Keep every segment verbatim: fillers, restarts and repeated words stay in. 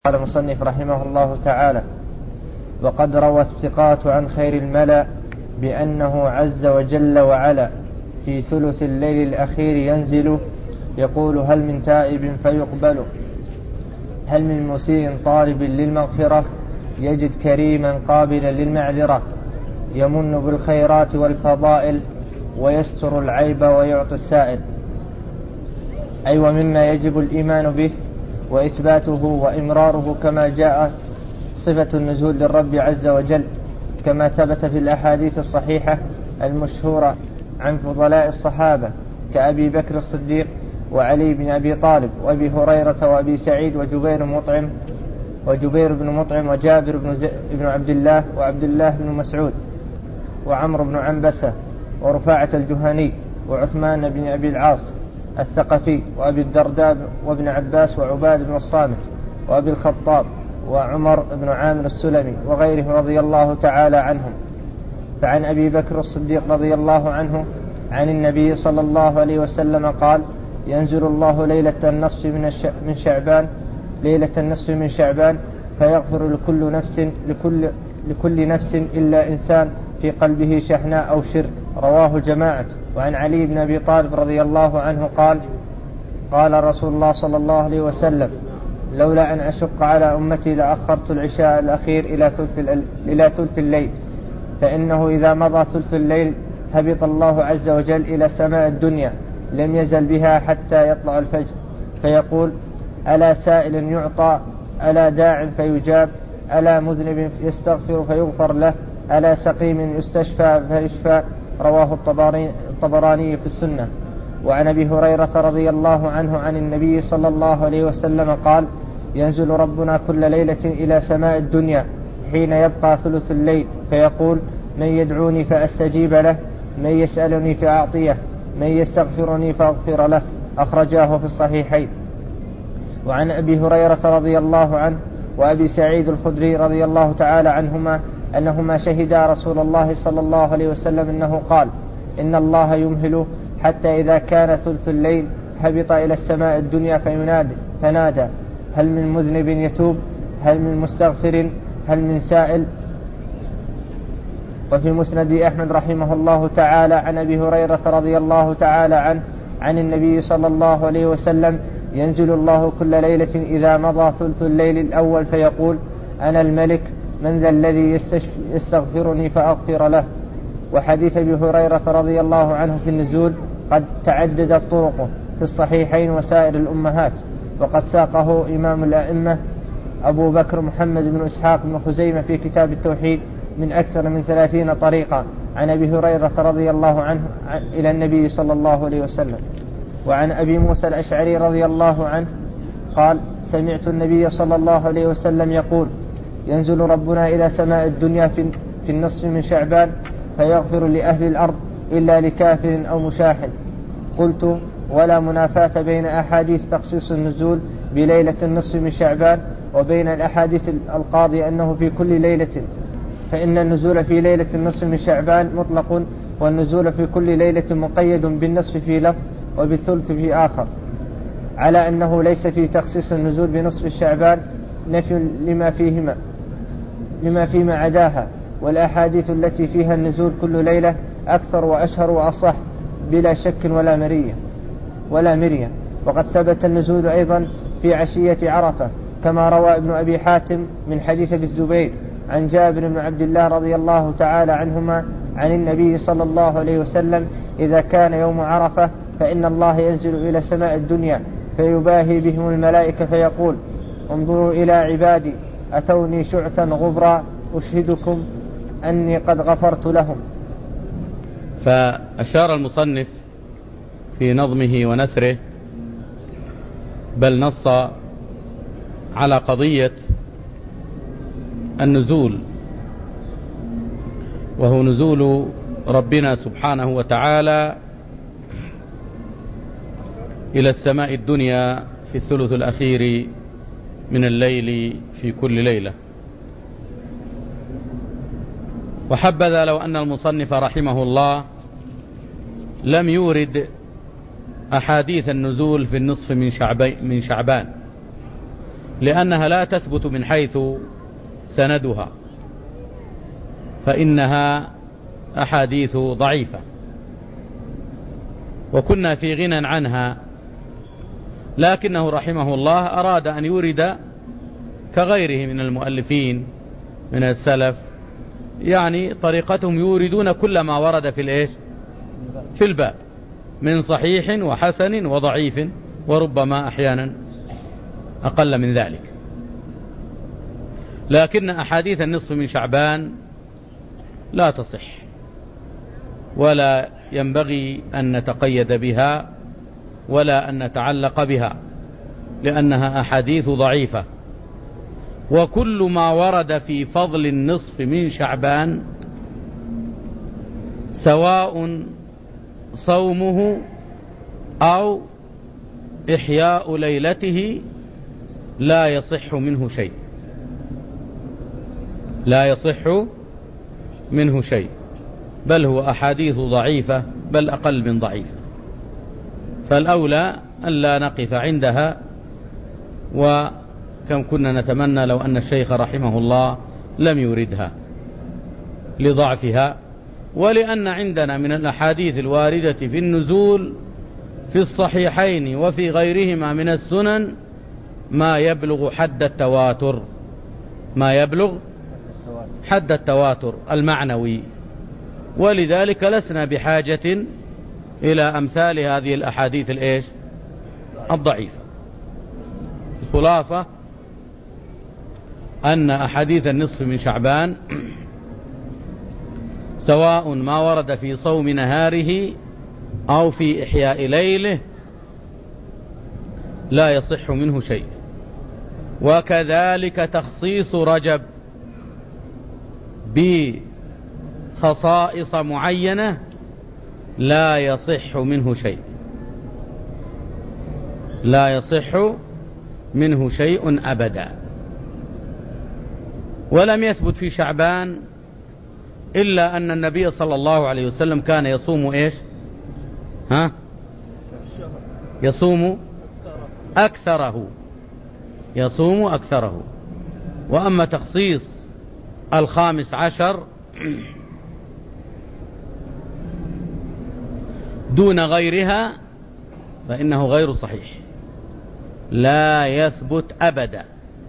قال المصنف رحمه الله تعالى: وقد روى الثقات عن خير الملأ بأنه عز وجل وعلا في ثلث الليل الأخير ينزل يقول: هل من تائب فيقبل، هل من مسيء طالب للمغفرة، يجد كريما قابلا للمعذرة، يمن بالخيرات والفضائل ويستر العيب ويعطي السائل. أي ومما يجب الإيمان به وإثباته وإمراره، كما جاء صفة النزول للرب عز وجل، كما ثبت في الأحاديث الصحيحة المشهورة عن فضلاء الصحابة كأبي بكر الصديق وعلي بن أبي طالب وأبي هريرة وأبي سعيد وجبير مطعم وجبير بن مطعم وجابر بن, بن عبد الله وعبد الله بن مسعود وعمر بن عنبسة ورفاعة الجهني وعثمان بن أبي العاص الثقفي وأبي الدرداء وابن عباس وعباد بن الصامت وأبي الخطاب وعمر بن عامر السلمي وغيره رضي الله تعالى عنهم. فعن أبي بكر الصديق رضي الله عنه عن النبي صلى الله عليه وسلم قال: ينزل الله ليلة النصف من شعبان ليلة النصف من شعبان فيغفر لكل نفس لكل لكل نفس إلا إنسان في قلبه شحناء أو شرك. رواه جماعة. وعن علي بن أبي طالب رضي الله عنه قال: قال رسول الله صلى الله عليه وسلم: لولا أن أشق على أمتي لأخرت العشاء الأخير إلى ثلث إلى ثلث الليل، فإنه إذا مضى ثلث الليل هبط الله عز وجل إلى سماء الدنيا، لم يزل بها حتى يطلع الفجر، فيقول: ألا سائل يعطى، ألا داع فيجاب، ألا مذنب يستغفر فيغفر له، ألا سقيم يستشفى فيشفى. رواه الطبراني في السنة. وعن أبي هريرة رضي الله عنه عن النبي صلى الله عليه وسلم قال: ينزل ربنا كل ليلة إلى سماء الدنيا حين يبقى ثلث الليل، فيقول: من يدعوني فأستجيب له، من يسألني فأعطيه، من يستغفرني فأغفر له. أخرجاه في الصحيحين. وعن أبي هريرة رضي الله عنه وأبي سعيد الخدري رضي الله تعالى عنهما أنهما شهدا رسول الله صلى الله عليه وسلم أنه قال: إن الله يمهل حتى إذا كان ثلث الليل هبط إلى السماء الدنيا فينادي فنادى: هل من مذنب يتوب، هل من مستغفر، هل من سائل. وفي مسند أحمد رحمه الله تعالى عن أبي هريرة رضي الله تعالى عنه عن النبي صلى الله عليه وسلم: ينزل الله كل ليلة إذا مضى ثلث الليل الأول فيقول: أنا الملك، من ذا الذي يستغفرني فأغفر له. وحديث أبي هريرة رضي الله عنه في النزول قد تعددت طرقه في الصحيحين وسائر الأمهات، وقد ساقه إمام الأئمة أبو بكر محمد بن إسحاق بن خزيمة في كتاب التوحيد من أكثر من ثلاثين طريقة عن أبي هريرة رضي الله عنه إلى النبي صلى الله عليه وسلم. وعن أبي موسى الأشعري رضي الله عنه قال: سمعت النبي صلى الله عليه وسلم يقول: ينزل ربنا إلى سماء الدنيا في النصف من شعبان فيغفر لأهل الأرض إلا لكافر أو مشاحن. قلت: ولا منافاة بين أحاديث تخصيص النزول بليلة النصف من شعبان وبين الأحاديث القاضية أنه في كل ليلة، فإن النزول في ليلة النصف من شعبان مطلق، والنزول في كل ليلة مقيد بالنصف في لفظ وبالثلث في آخر، على أنه ليس في تخصيص النزول بنصف الشعبان نفي لما فيهما لما فيما عداها. والأحاديث التي فيها النزول كل ليلة أكثر وأشهر وأصح بلا شك ولا مرية ولا مرية. وقد ثبت النزول أيضا في عشية عرفة، كما روى ابن أبي حاتم من حديث ابي الزبير عن جابر بن عبد الله رضي الله تعالى عنهما عن النبي صلى الله عليه وسلم: إذا كان يوم عرفة فإن الله ينزل إلى سماء الدنيا فيباهي بهم الملائكة فيقول: انظروا إلى عبادي أتوني شعثا غبرا أشهدكم أني قد غفرت لهم. فأشار المصنف في نظمه ونثره، بل نص على قضية النزول، وهو نزول ربنا سبحانه وتعالى إلى السماء الدنيا في الثلث الأخير من الليل في كل ليلة. وحبذا لو أن المصنف رحمه الله لم يورد أحاديث النزول في النصف من شعبان لأنها لا تثبت من حيث سندها، فإنها أحاديث ضعيفة، وكنا في غنى عنها، لكنه رحمه الله أراد أن يورد كغيره من المؤلفين من السلف، يعني طريقتهم يوردون كل ما ورد في الإيش في الباب من صحيح وحسن وضعيف، وربما أحيانا أقل من ذلك. لكن أحاديث النصف من شعبان لا تصح، ولا ينبغي أن نتقيد بها ولا أن نتعلق بها، لأنها أحاديث ضعيفة. وكل ما ورد في فضل النصف من شعبان سواء صومه أو إحياء ليلته لا يصح منه شيء، لا يصح منه شيء، بل هو أحاديث ضعيفة، بل أقل من ضعيفة. فالأولى أن لا نقف عندها، وكم كنا نتمنى لو أن الشيخ رحمه الله لم يوردها لضعفها، ولأن عندنا من الأحاديث الواردة في النزول في الصحيحين وفي غيرهما من السنن ما يبلغ حد التواتر، ما يبلغ حد التواتر المعنوي، ولذلك لسنا بحاجة إلى أمثال هذه الأحاديث الإيش الضعيفة. الخلاصة أن أحاديث النصف من شعبان سواء ما ورد في صوم نهاره أو في إحياء ليله لا يصح منه شيء. وكذلك تخصيص رجب بخصائص معينة لا يصح منه شيء، لا يصح منه شيء أبدا. ولم يثبت في شعبان إلا أن النبي صلى الله عليه وسلم كان يصوم إيش ها يصوم أكثره، يصوم أكثره. وأما تخصيص الخامس عشر دون غيرها فإنه غير صحيح، لا يثبت أبدا،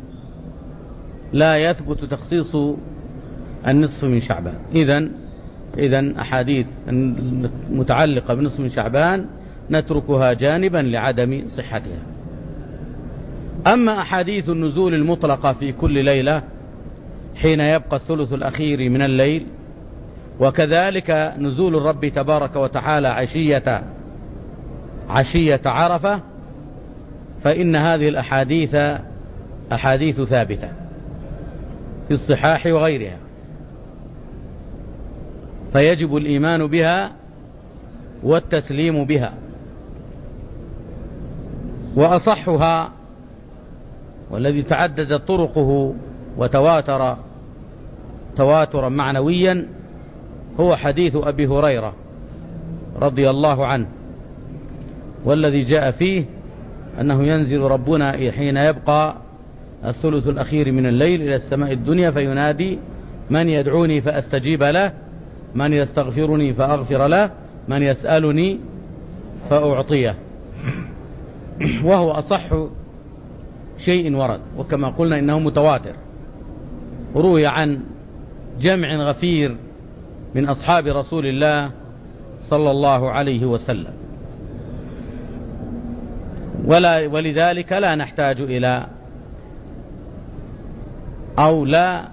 لا يثبت تخصيص النصف من شعبان. إذن إذن أحاديث متعلقة بنصف من شعبان نتركها جانبا لعدم صحتها. أما أحاديث النزول المطلقة في كل ليلة حين يبقى الثلث الأخير من الليل، وكذلك نزول الرب تبارك وتعالى عشية عشية عرفة، فإن هذه الأحاديث أحاديث ثابتة في الصحاح وغيرها، فيجب الإيمان بها والتسليم بها. وأصحها والذي تعددت طرقه وتواتر تواترا معنويا هو حديث أبي هريرة رضي الله عنه، والذي جاء فيه أنه ينزل ربنا حين يبقى الثلث الأخير من الليل إلى السماء الدنيا فينادي: من يدعوني فأستجيب له، من يستغفرني فأغفر له، من يسألني فأعطيه. وهو أصح شيء ورد، وكما قلنا إنه متواتر، روي عن جمع غفير من أصحاب رسول الله صلى الله عليه وسلم. ولا ولذلك لا نحتاج إلى أو لا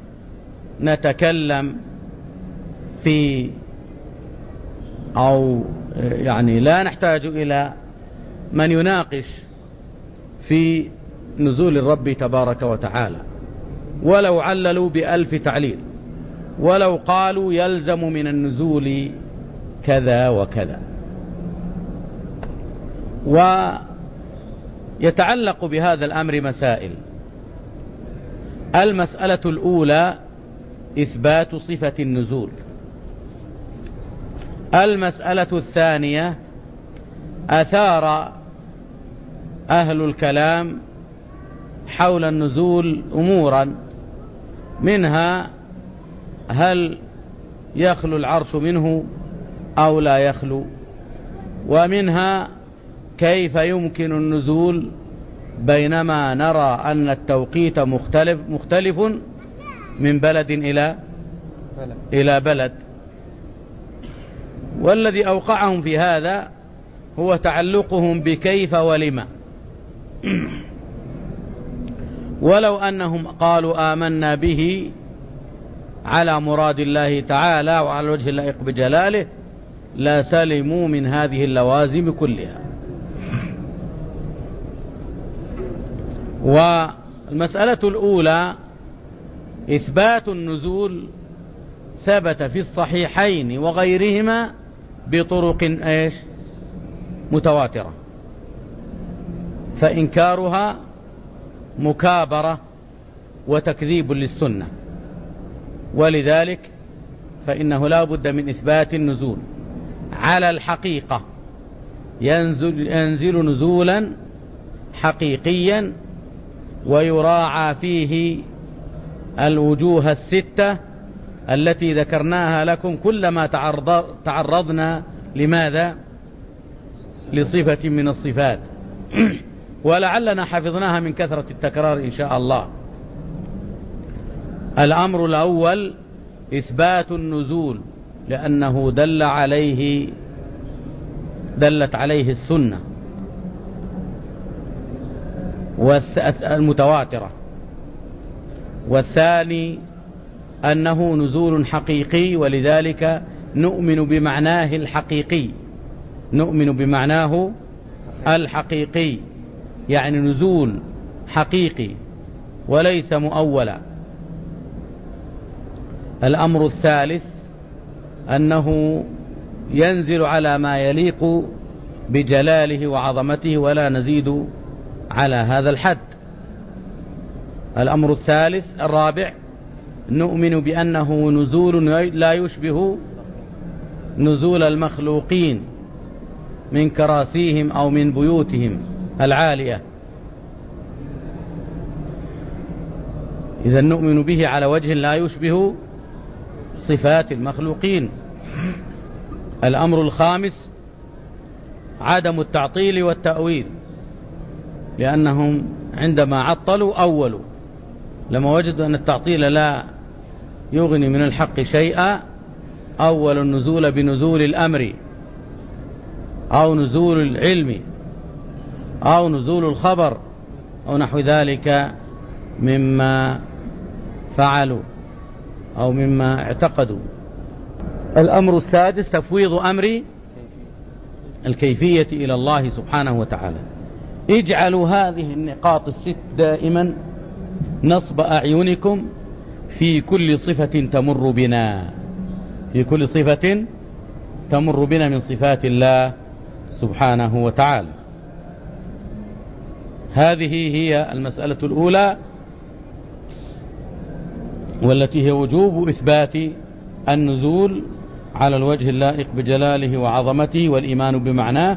نتكلم في أو يعني لا نحتاج إلى من يناقش في نزول الرب تبارك وتعالى، ولو عللوا بألف تعليل، ولو قالوا يلزم من النزول كذا وكذا. ويتعلق بهذا الأمر مسائل. المسألة الأولى إثبات صفة النزول. المسألة الثانية أثار أهل الكلام حول النزول أمورا، منها هل يخلو العرش منه أو لا يخلو، ومنها كيف يمكن النزول بينما نرى أن التوقيت مختلف مختلف من بلد إلى إلى بلد. والذي أوقعهم في هذا هو تعلقهم بكيف ولما. ولو أنهم قالوا آمنا به على مراد الله تعالى وعلى الوجه اللائق بجلاله لا سلموا من هذه اللوازم كلها. والمسألة الأولى إثبات النزول ثبت في الصحيحين وغيرهما بطرق إيش متواترة، فإنكارها مكابرة وتكذيب للسنة، ولذلك فإنه لا بد من إثبات النزول على الحقيقة، ينزل, ينزل نزولا حقيقيا ويراعى فيه الوجوه الستة التي ذكرناها لكم كلما تعرض تعرضنا لماذا لصفة من الصفات ولعلنا حفظناها من كثرة التكرار إن شاء الله. الأمر الأول إثبات النزول لأنه دل عليه دلت عليه السنة المتواترة. والثاني أنه نزول حقيقي، ولذلك نؤمن بمعناه الحقيقي، نؤمن بمعناه الحقيقي، يعني نزول حقيقي وليس مؤولا. الأمر الثالث أنه ينزل على ما يليق بجلاله وعظمته ولا نزيد على هذا الحد. الأمر الثالث الرابع نؤمن بأنه نزول لا يشبه نزول المخلوقين من كراسيهم أو من بيوتهم العالية، إذا نؤمن به على وجه لا يشبه صفات المخلوقين. الأمر الخامس عدم التعطيل والتأويل، لأنهم عندما عطلوا أولوا لما وجدوا أن التعطيل لا يغني من الحق شيئا أول النزول بنزول الأمر أو نزول العلم أو نزول الخبر أو نحو ذلك مما فعلوا أو مما اعتقدوا. الأمر السادس تفويض أمر الكيفية إلى الله سبحانه وتعالى. اجعلوا هذه النقاط الست دائما نصب أعينكم في كل صفة تمر بنا، في كل صفة تمر بنا من صفات الله سبحانه وتعالى. هذه هي المسألة الأولى، والتي هي وجوب إثبات النزول على الوجه اللائق بجلاله وعظمته والإيمان بمعناه،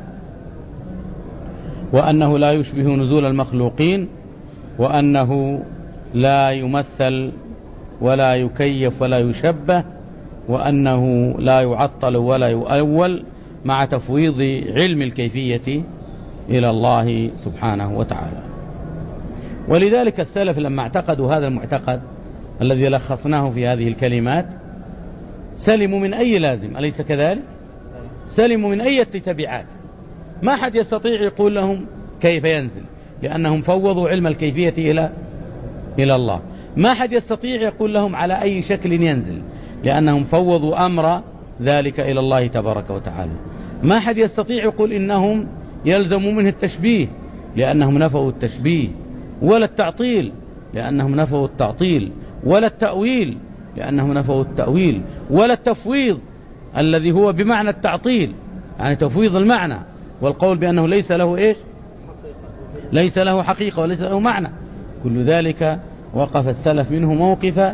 وأنه لا يشبه نزول المخلوقين، وأنه لا يمثل ولا يكيف ولا يشبه، وأنه لا يعطل ولا يؤول، مع تفويض علم الكيفية إلى الله سبحانه وتعالى. ولذلك السلف لما اعتقدوا هذا المعتقد الذي لخصناه في هذه الكلمات سلموا من أي لازم، أليس كذلك؟ سلموا من أي تبعات. ما حد يستطيع يقول لهم كيف ينزل، لأنهم فوضوا علم الكيفية إلى إلى الله. ما حد يستطيع يقول لهم على أي شكل ينزل، لأنهم فوضوا أمر ذلك إلى الله تبارك وتعالى. ما حد يستطيع يقول إنهم يلزموا منه التشبيه، لأنهم نفوا التشبيه، ولا التعطيل لأنهم نفوا التعطيل، ولا التأويل لأنهم نفوا التأويل، ولا التفويض الذي هو بمعنى التعطيل، يعني تفويض المعنى والقول بأنه ليس له إيش ليس له حقيقة وليس له معنى. كل ذلك وقف السلف منه موقف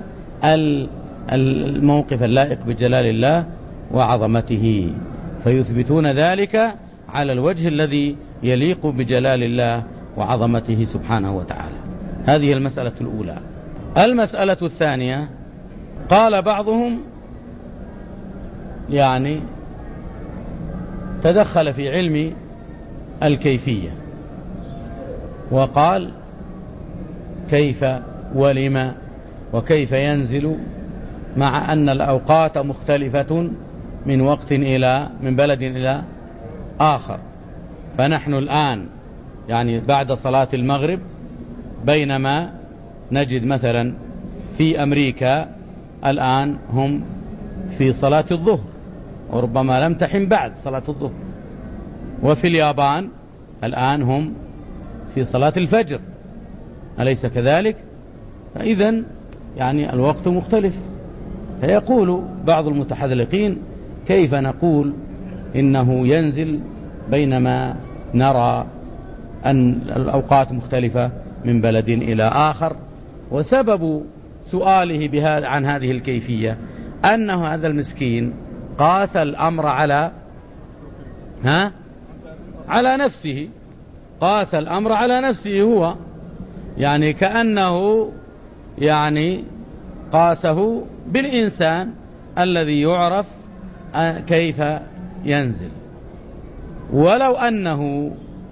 الموقف اللائق بجلال الله وعظمته، فيثبتون ذلك على الوجه الذي يليق بجلال الله وعظمته سبحانه وتعالى. هذه المسألة الأولى. المسألة الثانية، قال بعضهم يعني تدخل في علم الكيفية وقال كيف ولما وكيف ينزل، مع أن الأوقات مختلفة من وقت إلى من بلد إلى آخر. فنحن الآن يعني بعد صلاة المغرب، بينما نجد مثلا في أمريكا الآن هم في صلاة الظهر، وربما لم تحن بعد صلاة الظهر. وفي اليابان الآن هم في صلاة الفجر، أليس كذلك؟ فإذن يعني الوقت مختلف. فيقول بعض المتحذلقين كيف نقول إنه ينزل بينما نرى أن الأوقات مختلفة من بلد إلى آخر؟ وسبب سؤاله بهذا عن هذه الكيفية أنه هذا المسكين قاس الأمر على ها على نفسه، قاس الأمر على نفسه هو، يعني كأنه يعني قاسه بالإنسان الذي يعرف كيف ينزل. ولو أنه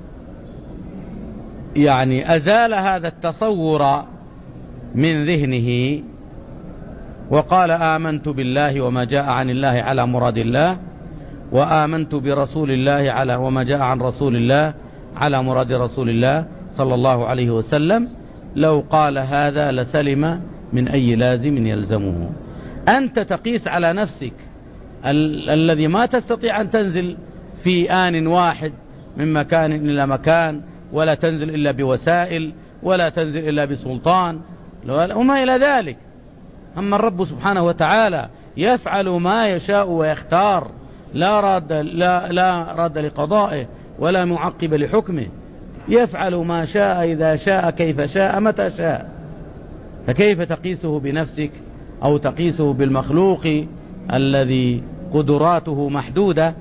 يعني أزال هذا التصور من ذهنه وقال آمنت بالله وما جاء عن الله على مراد الله، وآمنت برسول الله على وما جاء عن رسول الله على مراد رسول الله صلى الله عليه وسلم، لو قال هذا لسلم من أي لازم يلزمه. أنت تقيس على نفسك ال- الذي ما تستطيع أن تنزل في آن واحد من مكان إلى مكان، ولا تنزل إلا بوسائل، ولا تنزل إلا بسلطان وما إلى ذلك. أما الرب سبحانه وتعالى يفعل ما يشاء ويختار، لا راد لا لا راد لقضائه ولا معقب لحكمه، يفعل ما شاء إذا شاء كيف شاء متى شاء. فكيف تقيسه بنفسك أو تقيسه بالمخلوق الذي قدراته محدودة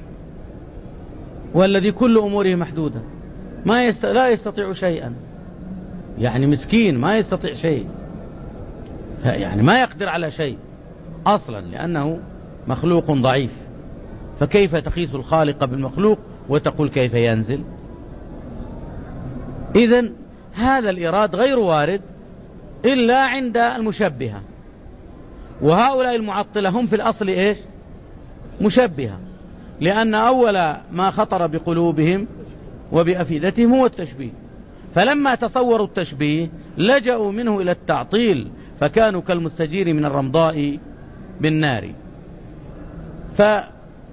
والذي كل أموره محدودة؟ ما يست... لا يستطيع شيئا، يعني مسكين ما يستطيع شيء، يعني ما يقدر على شيء أصلا لأنه مخلوق ضعيف. فكيف تقيس الخالق بالمخلوق وتقول كيف ينزل؟ إذن هذا الإراد غير وارد إلا عند المشبهة، وهؤلاء المعطلة هم في الأصل إيش؟ مشبهة، لأن أول ما خطر بقلوبهم وبأفئدتهم هو التشبيه، فلما تصوروا التشبيه لجأوا منه إلى التعطيل، فكانوا كالمستجير من الرمضاء بالنار. فلو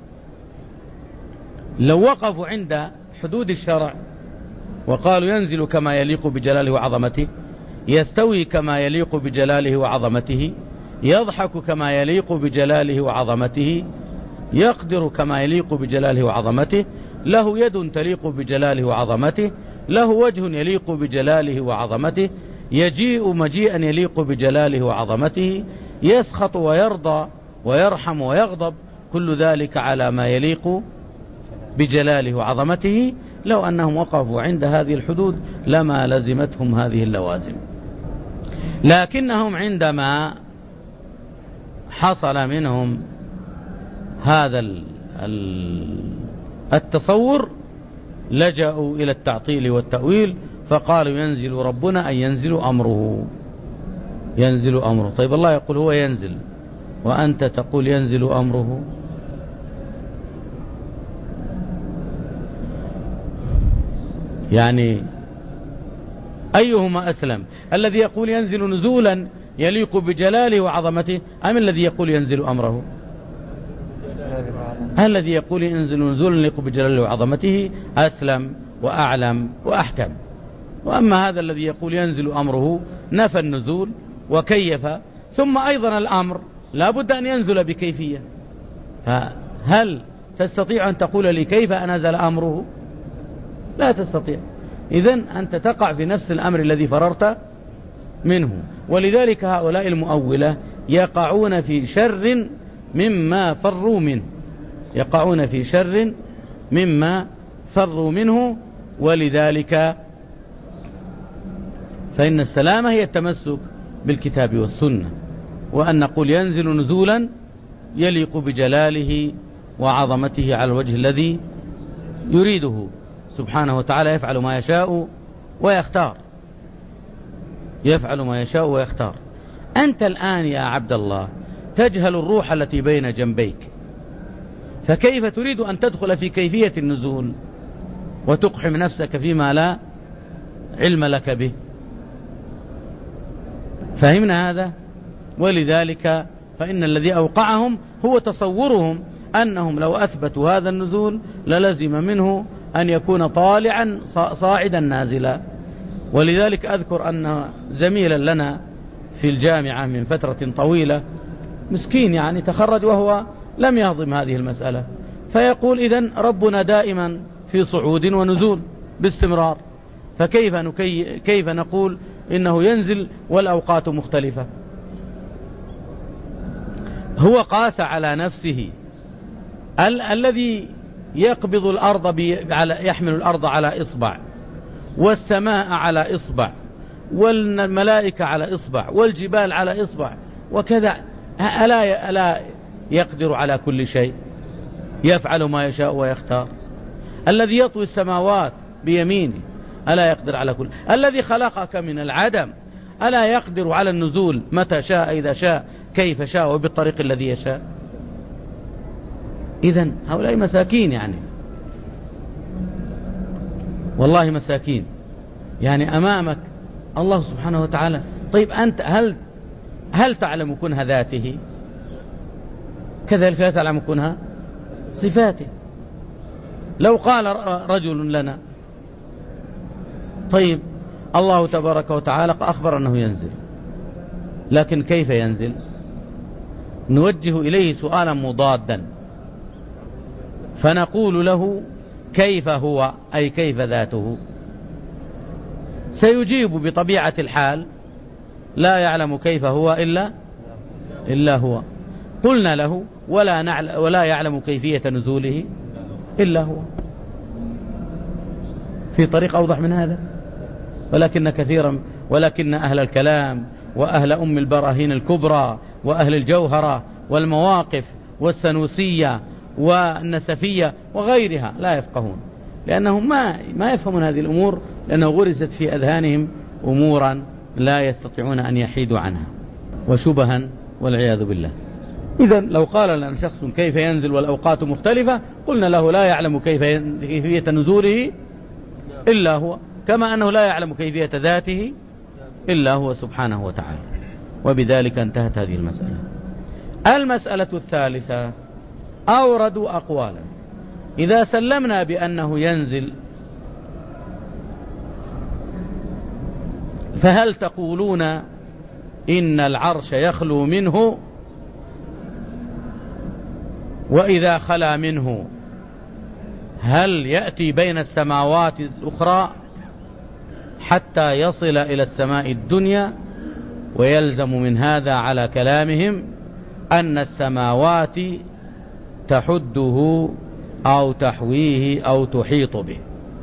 وقفوا عند حدود الشرع وقالوا ينزل كما يليق بجلاله وعظمته، يستوي كما يليق بجلاله وعظمته، يضحك كما يليق بجلاله وعظمته، يقدر كما يليق بجلاله وعظمته، له يد تليق بجلاله وعظمته، له وجه يليق بجلاله وعظمته، يجيء مجيئا يليق بجلاله وعظمته، يسخط ويرضى ويرحم ويغضب، كل ذلك على ما يليق بجلاله وعظمته. لو أنهم وقفوا عند هذه الحدود لما لزمتهم هذه اللوازم، لكنهم عندما حصل منهم هذا التصور لجأوا إلى التعطيل والتأويل، فقالوا ينزل ربنا أي ينزل أمره، ينزل أمره. طيب الله يقول هو ينزل وأنت تقول ينزل أمره، يعني أيهما أسلم؟ الذي يقول ينزل نزولا يليق بجلاله وعظمته، أم الذي يقول ينزل أمره؟ الذي يقول ينزل نزولا يليق بجلاله وعظمته أسلم وأعلم وأحكم. وأما هذا الذي يقول ينزل أمره نفى النزول وكيف، ثم أيضا الأمر لا بد أن ينزل بكيفية. فهل تستطيع أن تقول لي كيف أنزل أمره؟ لا تستطيع. إذن أنت تقع في نفس الأمر الذي فررت منه. ولذلك هؤلاء المؤولة يقعون في شر مما فروا منه، يقعون في شر مما فروا منه. ولذلك فإن السلامة هي التمسك بالكتاب والسنة، وأن نقول ينزل نزولا يليق بجلاله وعظمته على الوجه الذي يريده سبحانه وتعالى، يفعل ما يشاء ويختار، يفعل ما يشاء ويختار. أنت الآن يا عبد الله تجهل الروح التي بين جنبيك، فكيف تريد أن تدخل في كيفية النزول وتقحم نفسك فيما لا علم لك به؟ فهمنا هذا؟ ولذلك فإن الذي أوقعهم هو تصورهم أنهم لو أثبتوا هذا النزول للزم منه أن يكون طالعا صاعدا نازلا. ولذلك أذكر أن زميلا لنا في الجامعة من فترة طويلة مسكين يعني تخرج وهو لم يهضم هذه المسألة، فيقول إذن ربنا دائما في صعود ونزول باستمرار، فكيف نكي كيف نقول إنه ينزل والأوقات مختلفة؟ هو قاس على نفسه ال الذي يقبض الأرض على يحمل الأرض على إصبع، والسماء على إصبع، والملائكة على إصبع، والجبال على إصبع، وكذا. ألا ألا يقدر على كل شيء؟ يفعل ما يشاء ويختار. الذي يطوي السماوات بيمينه ألا يقدر على كل؟ الذي خلقك من العدم ألا يقدر على النزول متى شاء إذا شاء كيف شاء وبالطريق الذي يشاء؟ إذن هؤلاء مساكين، يعني والله مساكين، يعني أمامك الله سبحانه وتعالى. طيب أنت هل هل تعلم كنها ذاته؟ كذلك لا تعلم كنها صفاته. لو قال رجل لنا طيب الله تبارك وتعالى أخبر أنه ينزل، لكن كيف ينزل؟ نوجه إليه سؤالا مضادا فنقول له كيف هو، أي كيف ذاته؟ سيجيب بطبيعة الحال لا يعلم كيف هو إلا إلا هو. قلنا له ولا, نعلم ولا يعلم كيفية نزوله إلا هو. في طريق أوضح من هذا؟ ولكن كثيرا ولكن أهل الكلام وأهل أم البراهين الكبرى وأهل الجوهرة والمواقف والسنوسية والنسفية وغيرها لا يفقهون، لأنهم ما ما يفهمون هذه الأمور، لأنه غرست في أذهانهم أمورا لا يستطيعون أن يحيدوا عنها وشبها والعياذ بالله. إذن لو قال لنا شخص كيف ينزل والأوقات مختلفة قلنا له لا يعلم كيف كيفية نزوله إلا هو، كما أنه لا يعلم كيفية ذاته إلا هو سبحانه وتعالى. وبذلك انتهت هذه المسألة. المسألة الثالثة أوردوا أقوالا. إذا سلمنا بأنه ينزل فهل تقولون إن العرش يخلو منه؟ وإذا خلا منه هل يأتي بين السماوات الأخرى حتى يصل إلى السماء الدنيا؟ ويلزم من هذا على كلامهم أن السماوات تحده أو تحويه أو تحيط به.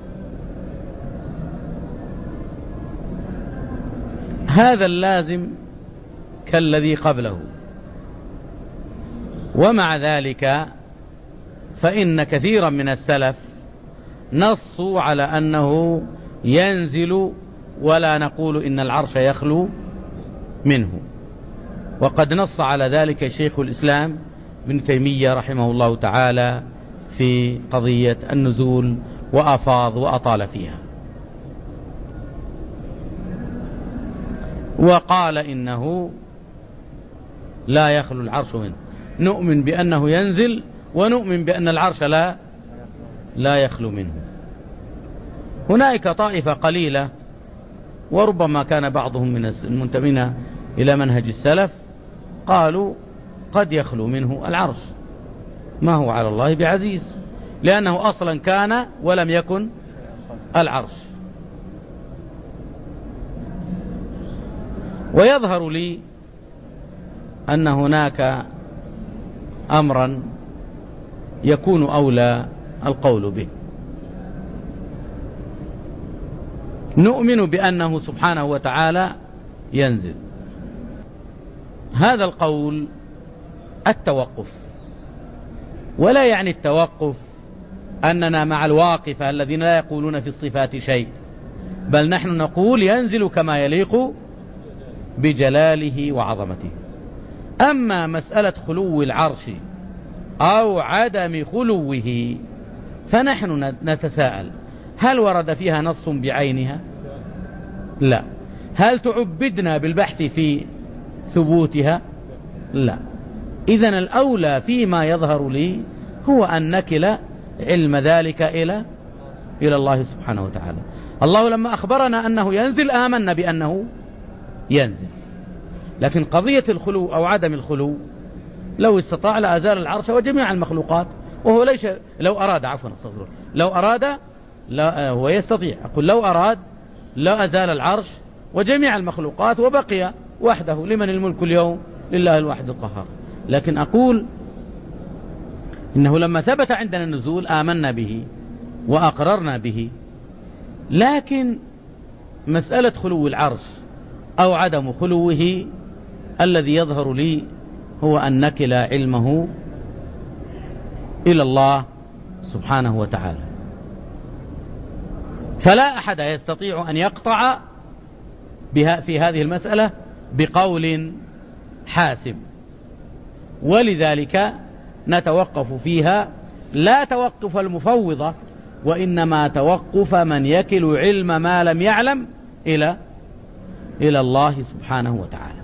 هذا اللازم كالذي قبله. ومع ذلك فإن كثيرا من السلف نصوا على أنه ينزل ولا نقول إن العرش يخلو منه. وقد نص على ذلك شيخ الإسلام ابن تيمية رحمه الله تعالى في قضية النزول وأفاض وأطال فيها، وقال إنه لا يخلو العرش منه. نؤمن بأنه ينزل ونؤمن بأن العرش لا لا يخلو منه. هناك طائفة قليلة وربما كان بعضهم من المنتمين إلى منهج السلف قالوا قد يخلو منه العرش، ما هو على الله بعزيز، لأنه أصلا كان ولم يكن العرش. ويظهر لي أن هناك أمرا يكون أولى القول به. نؤمن بأنه سبحانه وتعالى ينزل. هذا القول التوقف، ولا يعني التوقف أننا مع الواقفة الذين لا يقولون في الصفات شيء، بل نحن نقول ينزل كما يليق بجلاله وعظمته. أما مسألة خلو العرش أو عدم خلوه فنحن نتساءل: هل ورد فيها نص بعينها؟ لا. هل تعبدنا بالبحث في ثبوتها؟ لا. إذن الأولى فيما يظهر لي هو أن نكل علم ذلك إلى إلى الله سبحانه وتعالى. الله لما أخبرنا أنه ينزل آمنا بأنه ينزل، لكن قضية الخلو أو عدم الخلو لو استطاع لأزال العرش وجميع المخلوقات، وهو ليس لو أراد عفوا استغفر لو أراد لا هو يستطيع، أقول لو أراد لا أزال العرش وجميع المخلوقات وبقي وحده. لمن الملك اليوم؟ لله الواحد القهار. لكن أقول إنه لما ثبت عندنا النزول آمنا به وأقررنا به، لكن مسألة خلو العرش أو عدم خلوه الذي يظهر لي هو أن نكل علمه إلى الله سبحانه وتعالى. فلا أحد يستطيع أن يقطع بها في هذه المسألة بقول حاسم، ولذلك نتوقف فيها لا توقف المفوضة، وإنما توقف من يكل علم ما لم يعلم إلى إلى الله سبحانه وتعالى.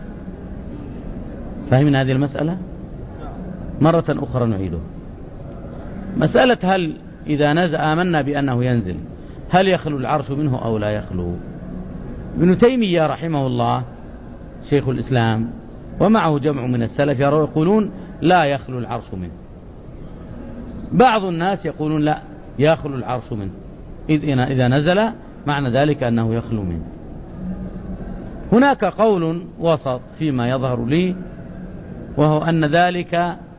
فهمنا هذه المسألة؟ مرة أخرى نعيدها. مسألة هل إذا نزل آمنا بأنه ينزل هل يخلو العرش منه أو لا يخلو؟ ابن تيمية رحمه الله شيخ الإسلام ومعه جمع من السلف يقولون لا يخلو العرش منه. بعض الناس يقولون لا يخلو العرش منه، إذا نزل معنى ذلك أنه يخلو منه. هناك قول وسط فيما يظهر لي، وهو أن ذلك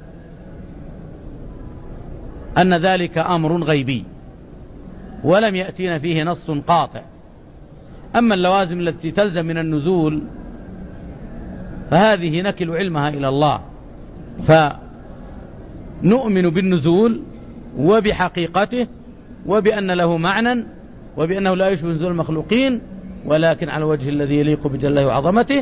أن ذلك أمر غيبي ولم يأتينا فيه نص قاطع. أما اللوازم التي تلزم من النزول فهذه نكل علمها إلى الله، فنؤمن بالنزول وبحقيقته وبأن له معنى وبأنه لا يشبه نزول المخلوقين، ولكن على الوجه الذي يليق بجلاله وعظمته.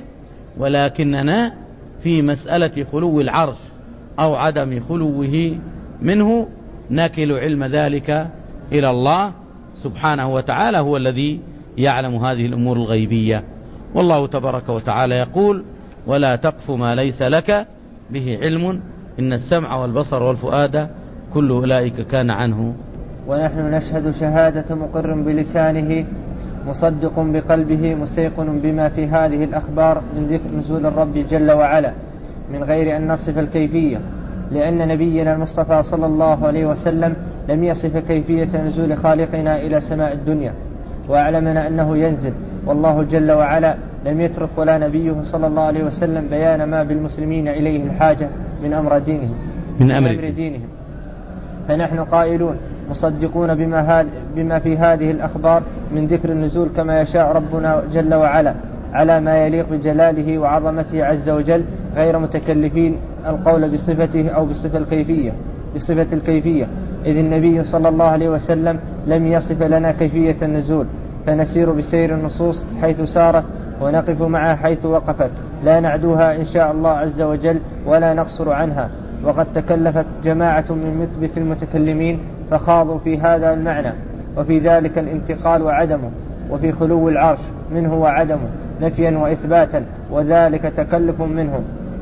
ولكننا في مسألة خلو العرش أو عدم خلوه منه نكل علم ذلك إلى الله سبحانه وتعالى، هو الذي يعلم هذه الأمور الغيبية. والله تبارك وتعالى يقول: ولا تقف ما ليس لك به علم إن السمع والبصر والفؤاد كل أولئك كان عنه. ونحن نشهد شهادة مقر بلسانه مصدق بقلبه مستيقن بما في هذه الأخبار من ذكر نزول الرب جل وعلا من غير أن نصف الكيفية، لأن نبينا المصطفى صلى الله عليه وسلم لم يصف كيفية نزول خالقنا إلى سماء الدنيا، وأعلمنا أنه ينزل، والله جل وعلا لم يترك ولا نبيه صلى الله عليه وسلم بيان ما بالمسلمين إليه الحاجة من أمر دينهم من أمر, أمر دينهم. فنحن قائلون مصدقون بما, بما في هذه الأخبار من ذكر النزول كما يشاء ربنا جل وعلا على ما يليق بجلاله وعظمته عز وجل، غير متكلفين القول بصفته أو بصفة الكيفية بصفة الكيفية إذ النبي صلى الله عليه وسلم لم يصف لنا كيفية النزول، فنسير بسير النصوص حيث سارت ونقف معها حيث وقفت، لا نعدوها إن شاء الله عز وجل ولا نقصر عنها. وقد تكلفت جماعة من مثبت المتكلمين فخاضوا في هذا المعنى وفي ذلك الانتقال وعدمه، وفي خلو العرش منه وعدمه نفيا وإثباتا، وذلك تكلف منهم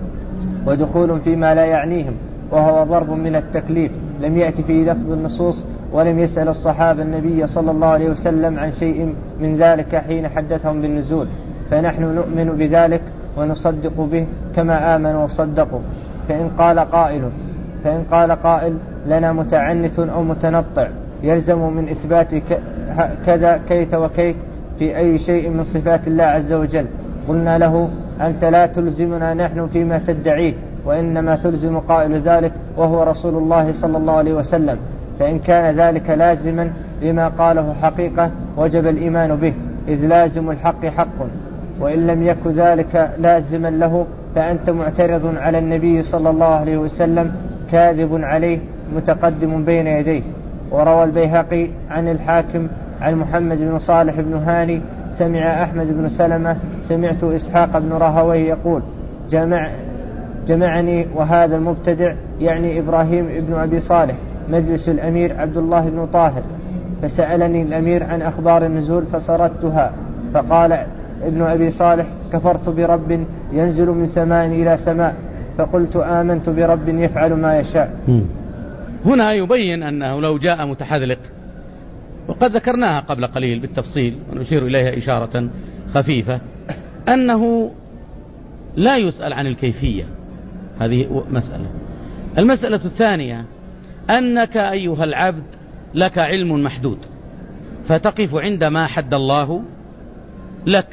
ودخول فيما لا يعنيهم، وهو ضرب من التكليف لم يأتي في لفظ النصوص، ولم يسأل الصحابة النبي صلى الله عليه وسلم عن شيء من ذلك حين حدثهم بالنزول، فنحن نؤمن بذلك ونصدق به كما آمنوا وصدقوا. فإن قال قائل فإن قال قائل لنا متعنت أو متنطع يلزم من إثبات كذا كيت وكيت في أي شيء من صفات الله عز وجل، قلنا له: أنت لا تلزمنا نحن فيما تدعيه، وإنما تلزم قائل ذلك وهو رسول الله صلى الله عليه وسلم. فإن كان ذلك لازما لما قاله حقيقة وجب الإيمان به، إذ لازم الحق حق، وإن لم يكن ذلك لازما له فأنت معترض على النبي صلى الله عليه وسلم، كاذب عليه، متقدم بين يديه. وروى البيهقي عن الحاكم عن محمد بن صالح بن هاني سمع أحمد بن سلمة سمعت إسحاق بن راهويه يقول جمع جمعني وهذا المبتدع يعني إبراهيم بن أبي صالح مجلس الأمير عبد الله بن طاهر، فسألني الأمير عن أخبار النزول فسردتها، فقال ابن أبي صالح كفرت برب ينزل من سماء إلى سماء، فقلت آمنت برب يفعل ما يشاء. هنا يبين أنه لو جاء متحذلق، وقد ذكرناها قبل قليل بالتفصيل ونشير إليها إشارة خفيفة، أنه لا يسأل عن الكيفية، هذه مسألة. المسألة الثانية أنك أيها العبد لك علم محدود، فتقف عندما حد الله لك،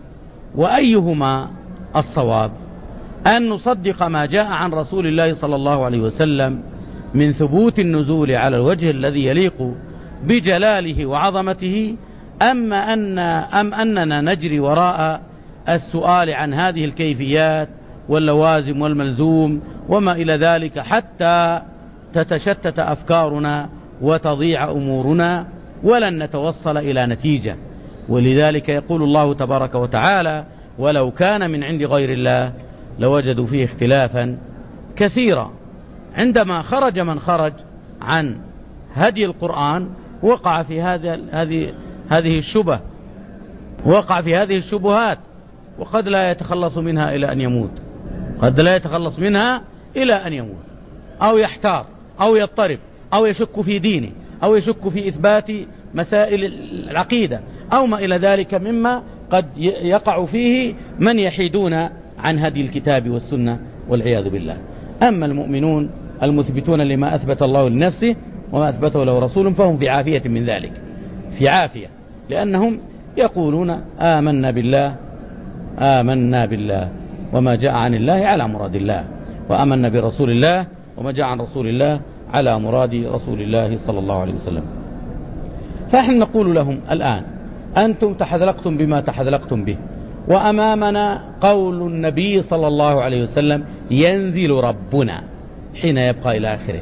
وأيهما الصواب؟ أن نصدق ما جاء عن رسول الله صلى الله عليه وسلم من ثبوت النزول على الوجه الذي يليق بجلاله وعظمته، أم أن أم أننا نجري وراء السؤال عن هذه الكيفيات واللوازم والملزوم وما إلى ذلك حتى تتشتت أفكارنا وتضيع أمورنا ولن نتوصل إلى نتيجة. ولذلك يقول الله تبارك وتعالى ولو كان من عند غير الله لوجدوا فيه اختلافا كثيرا. عندما خرج من خرج عن هدي القرآن وقع في هذا هذه هذه الشبه، وقع في هذه الشبهات، وقد لا يتخلص منها إلى أن يموت، قد لا يتخلص منها إلى أن يموت، أو يحتار أو يضطرب أو يشك في دينه أو يشك في إثبات مسائل العقيدة أو ما إلى ذلك مما قد يقع فيه من يحيدون عن هدي الكتاب والسنة والعياذ بالله. أما المؤمنون المثبتون لما أثبت الله لنفسه وما أثبته له رسول فهم في عافية من ذلك، في عافية، لأنهم يقولون آمنا بالله آمنا بالله وما جاء عن الله على مراد الله، وآمنا برسول الله وما جاء عن رسول الله على مراد رسول الله صلى الله عليه وسلم. فإحنا نقول لهم الآن أنتم تحذلقتم بما تحذلقتم به، وأمامنا قول النبي صلى الله عليه وسلم ينزل ربنا حين يبقى إلى آخره.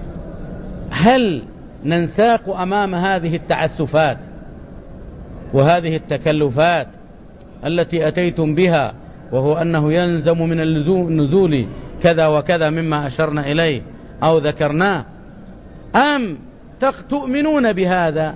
هل ننساق أمام هذه التعسفات وهذه التكلفات التي أتيتم بها، وهو أنه يلزم من النزول كذا وكذا مما أشرنا إليه أو ذكرناه، أم تؤمنون بهذا؟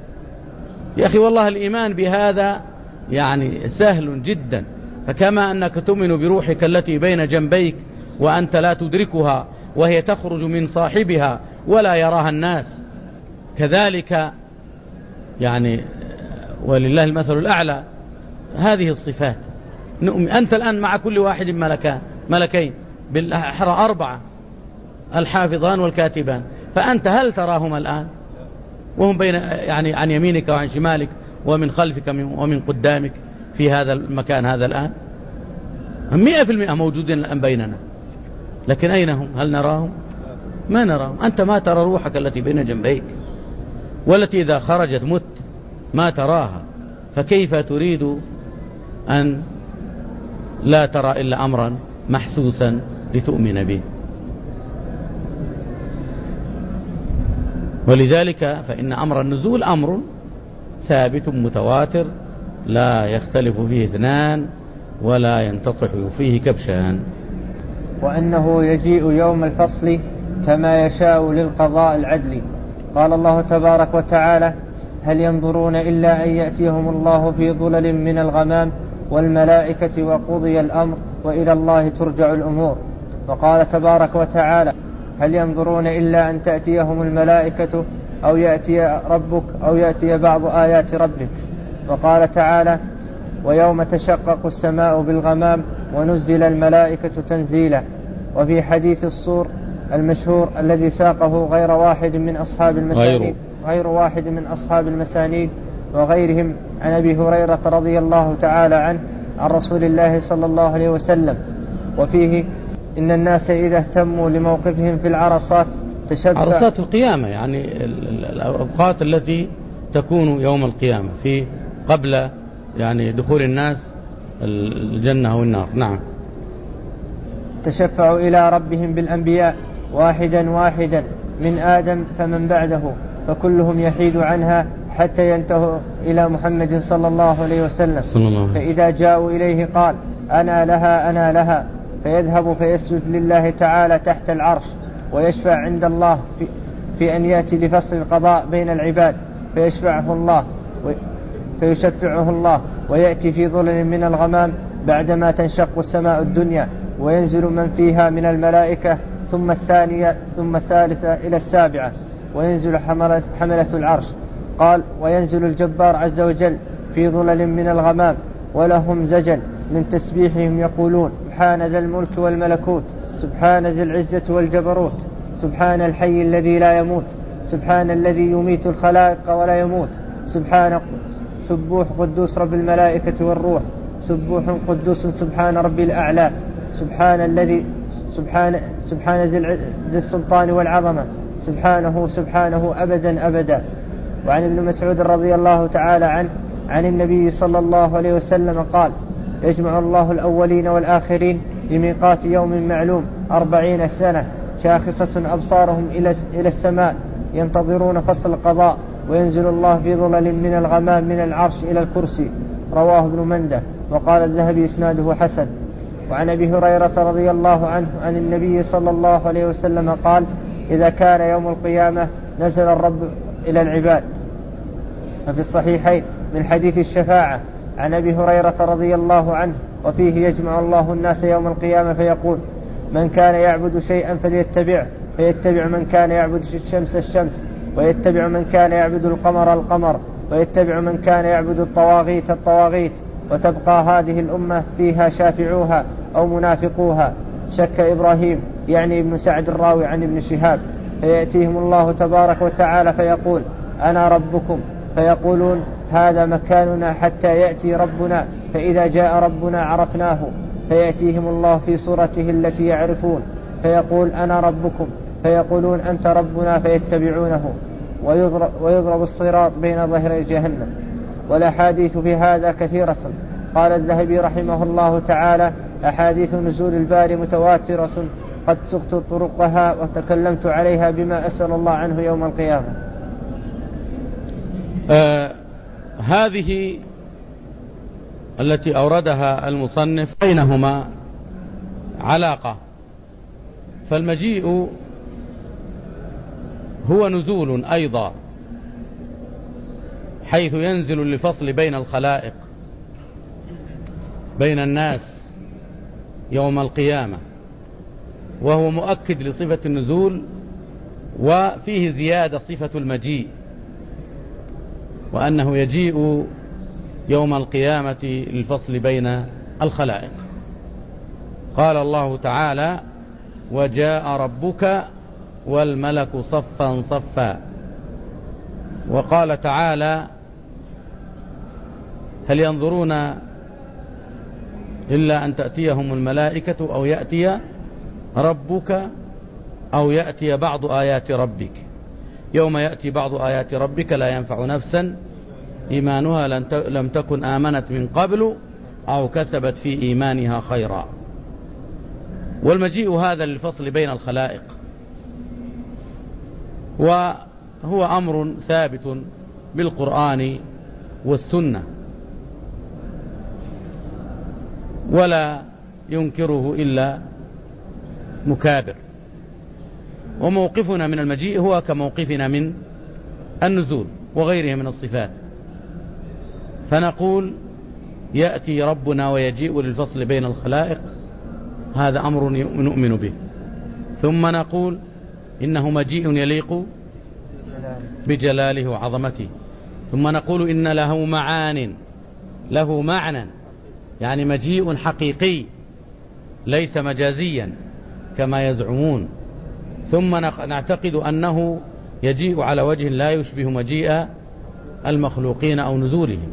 يا أخي والله الإيمان بهذا يعني سهل جدا، فكما أنك تؤمن بروحك التي بين جنبيك وأنت لا تدركها وهي تخرج من صاحبها ولا يراها الناس، كذلك يعني ولله المثل الأعلى هذه الصفات. أنت الآن مع كل واحد ملكان ملكين بالأحرى أربعة، الحافظان والكاتبان، فأنت هل تراهما الآن وهم بين يعني عن يمينك وعن شمالك ومن خلفك ومن قدامك في هذا المكان هذا الآن؟ مئة في المئة موجودين الآن بيننا، لكن أين هم؟ هل نراهم؟ ما نراهم. أنت ما ترى روحك التي بين جنبيك والتي إذا خرجت مت ما تراها، فكيف تريد أن لا ترى إلا أمرا محسوسا لتؤمن به؟ ولذلك فإن أمر النزول أمر ثابت متواتر لا يختلف فيه اثنان ولا ينتطح فيه كبشان، وأنه يجيء يوم الفصل كما يشاء للقضاء العدل. قال الله تبارك وتعالى هل ينظرون إلا أن يأتيهم الله في ظلل من الغمام والملائكة وقضي الأمر وإلى الله ترجع الأمور. وقال تبارك وتعالى هل ينظرون إلا أن تأتيهم الملائكة أو يأتي ربك أو يأتي بعض آيات ربك. وقال تعالى ويوم تشقق السماء بالغمام ونزل الملائكة تنزيلا. وفي حديث الصور المشهور الذي ساقه غير واحد من أصحاب المسانيد غير واحد من أصحاب المسانيد وغيرهم عن أبي هريرة رضي الله تعالى عنه عن رسول الله صلى الله عليه وسلم، وفيه إن الناس إذا اهتموا لموقفهم في العرصات تشفع عرصات القيامة، يعني الأوقات التي تكون يوم القيامة في قبل يعني دخول الناس الجنة أو النار. نعم. تشفع إلى ربهم بالأنبياء واحدا واحدا من آدم فمن بعده، فكلهم يحيد عنها حتى ينتهوا إلى محمد صلى الله عليه وسلم. فإذا جاءوا إليه قال أنا لها أنا لها، فيذهب فيسجد لله تعالى تحت العرش، ويشفع عند الله في, في أن يأتي لفصل القضاء بين العباد، فيشفعه الله فيشفعه الله ويأتي في ظلل من الغمام بعدما تنشق السماء الدنيا، وينزل من فيها من الملائكة، ثم الثانية ثم الثالثة إلى السابعة، وينزل حملة, حملة العرش. قال وينزل الجبار عز وجل في ظلل من الغمام، ولهم زجل من تسبيحهم يقولون سبحان ذا الملك والملكوت، سبحان ذي العزة والجبروت، سبحان الحي الذي لا يموت، سبحان الذي يميت الخلائق ولا يموت، سبحان سبوح قدوس رب الملائكة والروح، سبوح قدوس سبحان ربي الأعلى، سبحان الذي سبحان سبحان ذي السلطان والعظمة، سبحانه سبحانه أبدا أبدا. وعن ابن مسعود رضي الله تعالى عنه عن النبي صلى الله عليه وسلم قال يجمع الله الأولين والآخرين لميقات يوم معلوم أربعين سنة شاخصة أبصارهم إلى السماء ينتظرون فصل القضاء، وينزل الله في ظلل من الغمام من العرش إلى الكرسي. رواه ابن منده، وقال الذهبي إسناده حسن. وعن أبي هريرة رضي الله عنه عن النبي صلى الله عليه وسلم قال إذا كان يوم القيامة نزل الرب إلى العباد. ففي الصحيحين من حديث الشفاعة عن أبي هريرة رضي الله عنه وفيه يجمع الله الناس يوم القيامة فيقول من كان يعبد شيئا فليتبعه، فيتبع من كان يعبد الشمس الشمس، ويتبع من كان يعبد القمر القمر، ويتبع من كان يعبد الطواغيت الطواغيت، وتبقى هذه الأمة فيها شافعوها أو منافقوها. شك إبراهيم يعني ابن سعد الراوي عن ابن شهاب، فيأتيهم الله تبارك وتعالى فيقول أنا ربكم، فيقولون هذا مكاننا حتى يأتي ربنا، فإذا جاء ربنا عرفناه، فيأتيهم الله في صورته التي يعرفون فيقول أنا ربكم، فيقولون أنت ربنا، فيتبعونه، ويضرب, ويضرب الصراط بين ظهري جهنم. والأحاديث في هذا كثيرة. قال الذهبي رحمه الله تعالى أحاديث نزول الباري متواترة قد سقت طرقها وتكلمت عليها بما أسأل الله عنه يوم القيامة. آه هذه التي أوردها المصنف بينهما علاقة، فالمجيء هو نزول أيضا، حيث ينزل للفصل بين الخلائق بين الناس يوم القيامة، وهو مؤكد لصفة النزول، وفيه زيادة صفة المجيء، وأنه يجيء يوم القيامة للفصل بين الخلائق. قال الله تعالى وجاء ربك والملك صفا صفا. وقال تعالى هل ينظرون إلا أن تأتيهم الملائكة أو يأتي ربك أو يأتي بعض آيات ربك. يوم يأتي بعض آيات ربك لا ينفع نفسا إيمانها لم تكن آمنت من قبل أو كسبت في إيمانها خيرا. والمجيء هذا للفصل بين الخلائق، وهو أمر ثابت بالقرآن والسنة، ولا ينكره إلا مكابر. وموقفنا من المجيء هو كموقفنا من النزول وغيره من الصفات، فنقول يأتي ربنا ويجيء للفصل بين الخلائق، هذا أمر نؤمن به. ثم نقول إنه مجيء يليق بجلاله وعظمته. ثم نقول إن له معان، له معنى، يعني مجيء حقيقي ليس مجازيا كما يزعمون. ثم نعتقد أنه يجيء على وجه لا يشبه مجيء المخلوقين أو نزولهم.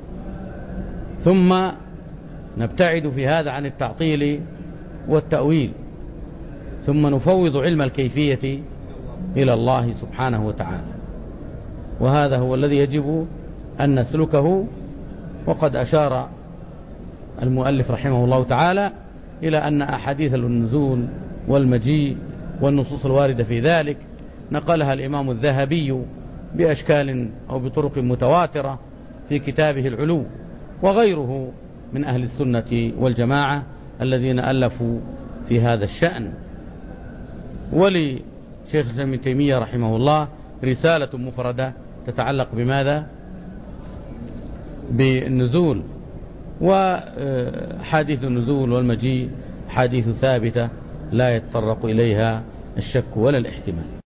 ثم نبتعد في هذا عن التعطيل والتأويل. ثم نفوض علم الكيفية إلى الله سبحانه وتعالى، وهذا هو الذي يجب أن نسلكه. وقد أشار المؤلف رحمه الله تعالى إلى أن أحاديث النزول والمجيء والنصوص الواردة في ذلك نقلها الإمام الذهبي بأشكال أو بطرق متواترة في كتابه العلو، وغيره من أهل السنة والجماعة الذين ألفوا في هذا الشأن. ولشيخ الإسلام ابن تيمية رحمه الله رسالة مفردة تتعلق بماذا؟ بالنزول، وحادث النزول والمجيء حادث ثابتة لا يتطرق إليها الشك ولا الاحتمال.